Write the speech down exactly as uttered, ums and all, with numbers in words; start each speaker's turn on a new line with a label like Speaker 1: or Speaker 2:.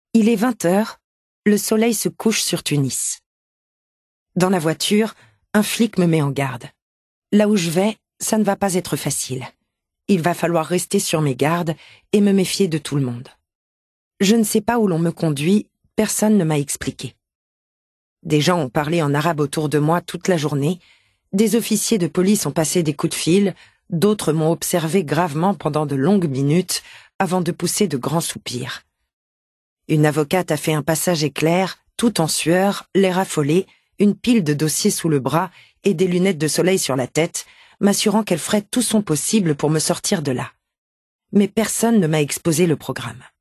Speaker 1: Il est vingt heures, le soleil se couche sur Tunis. Dans la voiture, un flic me met en garde. Là où je vais, ça ne va pas être facile. Il va falloir rester sur mes gardes et me méfier de tout le monde. Je ne sais pas où l'on me conduit, personne ne m'a expliqué. Des gens ont parlé en arabe autour de moi toute la journée, des officiers de police ont passé des coups de fil, d'autres m'ont observé gravement pendant de longues minutes avant de pousser de grands soupirs. Une avocate a fait un passage éclair, tout en sueur, l'air affolé, une pile de dossiers sous le bras et des lunettes de soleil sur la tête, m'assurant qu'elle ferait tout son possible pour me sortir de là. Mais personne ne m'a exposé le programme.